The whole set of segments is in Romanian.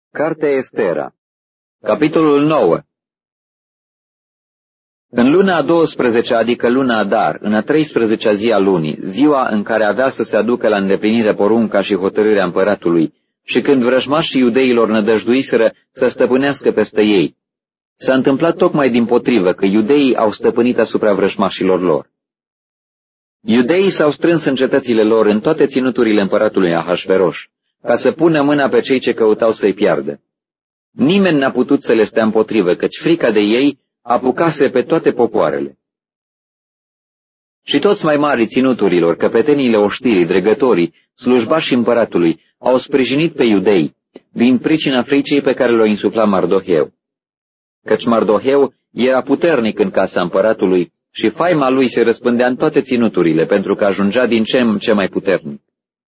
Cartea Estera, capitolul 9. În luna a 12-a, adică luna Adar, în a 13-a zi a lunii, ziua în care avea să se aducă la îndeplinire porunca și hotărârea împăratului, și când vrăjmașii iudeilor nădăjduiseră să stăpânească peste ei, s-a întâmplat tocmai dimpotrivă că iudeii au stăpânit asupra vrăjmașilor lor. Iudeii s-au strâns în cetățile lor în toate ținuturile împăratului Ahasveroș, ca să pună mâna pe cei ce căutau să-i piardă. Nimeni n-a putut să le stea împotrivă, căci frica de ei apucase pe toate popoarele. Și toți mai mari ținuturilor, căpeteniile oștirii, dregătorii, slujbașii împăratului, au sprijinit pe iudei, din pricina fricii pe care le-o insufla Mardoheu. Căci Mardoheu era puternic în casa împăratului și faima lui se răspândea în toate ținuturile, pentru că ajungea din ce în ce mai puternic.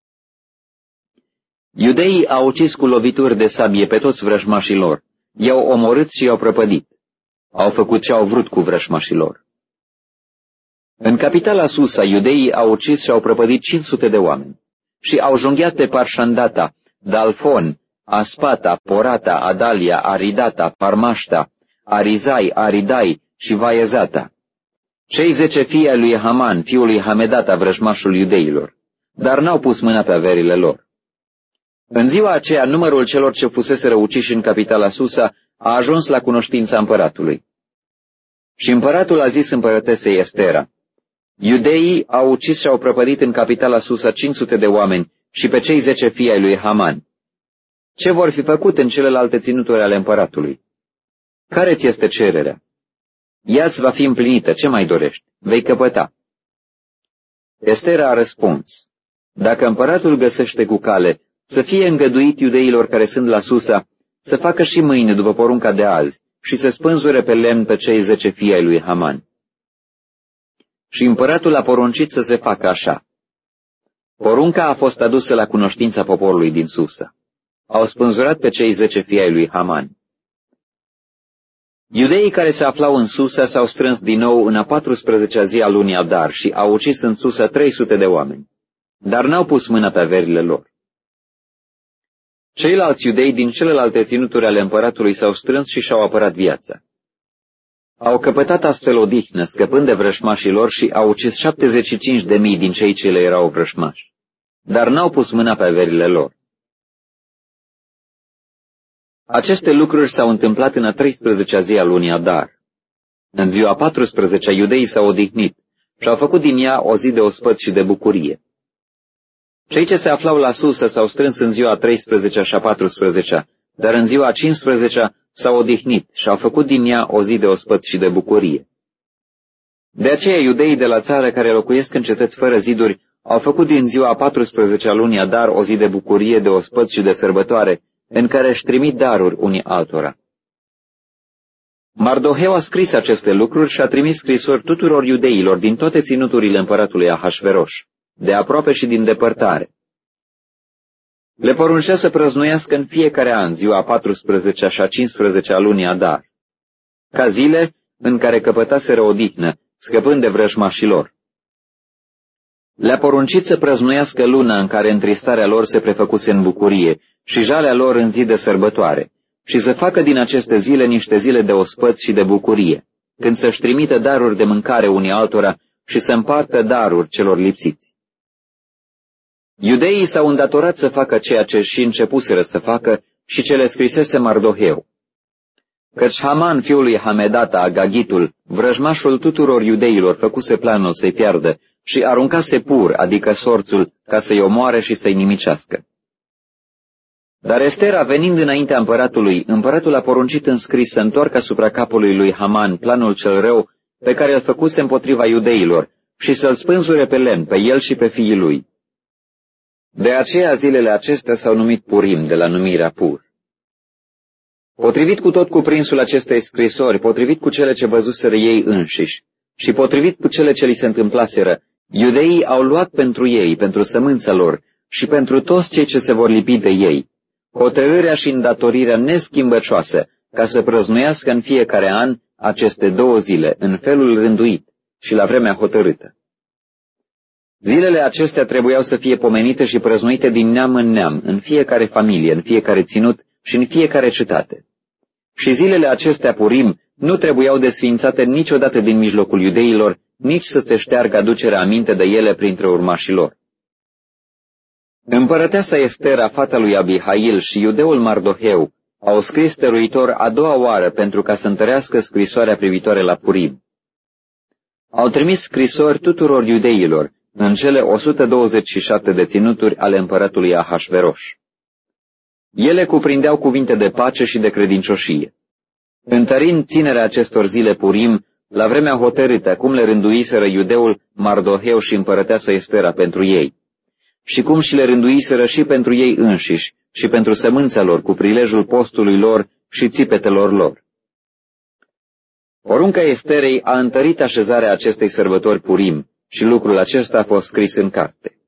Iudeii au ucis cu lovituri de sabie pe toți vrăjmașii lor, i-au omorât și i-au prăpădit. Au făcut ce au vrut cu vrăjmașii lor. În capitala Susa, iudeii au ucis și au prăpădit 500 de oameni și au junghiat pe Parșandata, Dalfon, Aspata, Porata, Adalia, Aridata, Parmașta, Arizai, Aridai și Vaezata, cei 10 fii ai lui Haman, fiul lui Hamedata, vrăjmașul iudeilor, dar n-au pus mâna pe averile lor. În ziua aceea, numărul celor ce fuseseră uciși în capitala Susa a ajuns la cunoștința împăratului. Și împăratul a zis împărătesei Estera: iudeii au ucis și au prăpădit în capitala Susa 500 de oameni și pe cei 10 fii ai lui Haman. Ce vor fi făcut în celelalte ținuturi ale împăratului? Care ți este cererea? Ea-ți va fi împlinită, ce mai dorești? Vei căpăta. Estera a răspuns: dacă împăratul găsește cu cale să fie îngăduit iudeilor care sunt la Susa să facă și mâine după porunca de azi și să spânzure pe lemn pe cei 10 fii ai lui Haman. Și împăratul a poruncit să se facă așa. Porunca a fost adusă la cunoștința poporului din Susa. Au spânzurat pe cei 10 fii ai lui Haman. Iudeii care se aflau în Susa s-au strâns din nou în a 14-a zi a lunii Adar și au ucis în Susa 300 de oameni, dar n-au pus mâna pe averile lor. Ceilalți iudei din celelalte ținuturi ale împăratului s-au strâns și și-au apărat viața. Au căpătat astfel odihnă, scăpând de vrășmașii lor, și au ucis 75.000 din cei ce le erau vrășmași, dar n-au pus mâna pe averile lor. Aceste lucruri s-au întâmplat în a 13-a zi a lunii Adar. În ziua 14-a, iudeii s-au odihnit și au făcut din ea o zi de ospăț și de bucurie. Cei ce se aflau la Susa s-au strâns în ziua 13-a și a 14-a, dar în ziua 15-a s-au odihnit și au făcut din ea o zi de ospăț și de bucurie. De aceea iudeii de la țară care locuiesc în cetăți fără ziduri au făcut din ziua 14-a lunii Adar o zi de bucurie, de ospăț și de sărbătoare, în care își trimit daruri unii altora. Mardoheu a scris aceste lucruri și a trimis scrisori tuturor iudeilor din toate ținuturile împăratului Ahasveroș, de aproape și din depărtare. Le poruncea să prăznuiască în fiecare an ziua 14-a și a 15-a lunii Adar, ca zile în care căpătaseră odihnă, scăpând de vrăjmașii lor. Le-a poruncit să prăznuiască luna în care întristarea lor se prefăcuse în bucurie și jalea lor în zi de sărbătoare, și să facă din aceste zile niște zile de ospăț și de bucurie, când să-și trimită daruri de mâncare unii altora și să împartă daruri celor lipsiți. Iudeii s-au îndatorat să facă ceea ce și începuseră să facă și ce le scrisese Mardoheu. Căci Haman, fiul lui Hamedata, Agagitul, vrăjmașul tuturor iudeilor, făcuse planul să-i piardă și aruncase pur, adică sorțul, ca să-i omoare și să-i nimicească. Dar Estera, venind înaintea împăratului, împăratul a poruncit în scris să întoarcă asupra capului lui Haman planul cel rău pe care îl făcuse împotriva iudeilor și să-l spânzure pe lemn, pe el și pe fiii lui. De aceea zilele acestea s-au numit Purim, de la numirea Pur. Potrivit cu tot cuprinsul acestei scrisori, potrivit cu cele ce văzuseră ei înșiși și potrivit cu cele ce li se întâmplaseră, iudeii au luat pentru ei, pentru sămânța lor și pentru toți cei ce se vor lipi de ei, hotărârea și îndatorirea neschimbăcioasă ca să prăznuiască în fiecare an aceste 2 zile, în felul rânduit și la vremea hotărâtă. Zilele acestea trebuiau să fie pomenite și prăznuite din neam în neam, în fiecare familie, în fiecare ținut, și în fiecare cetate. Și zilele acestea Purim nu trebuiau desființate niciodată din mijlocul iudeilor, nici să se șteargă aducerea aminte de ele printre urmașii lor. Împărăteasa Estera, fata lui Abihail, și iudeul Mardoheu au scris stăruitor a doua oară pentru ca să întărească scrisoarea privitoare la Purim. Au trimis scrisori tuturor iudeilor în cele 127 de ținuturi ale împăratului Ahasveros. Ele cuprindeau cuvinte de pace și de credincioșie. Întărind ținerea acestor zile Purim, la vremea hotărâtă, cum le rânduiseră iudeul Mardoheu și împărăteasa Estera pentru ei, și cum și le rânduiseră și pentru ei înșiși și pentru sămânța lor cu prilejul postului lor și țipetelor lor. Porunca Esterei a întărit așezarea acestei sărbători Purim și lucrul acesta a fost scris în carte.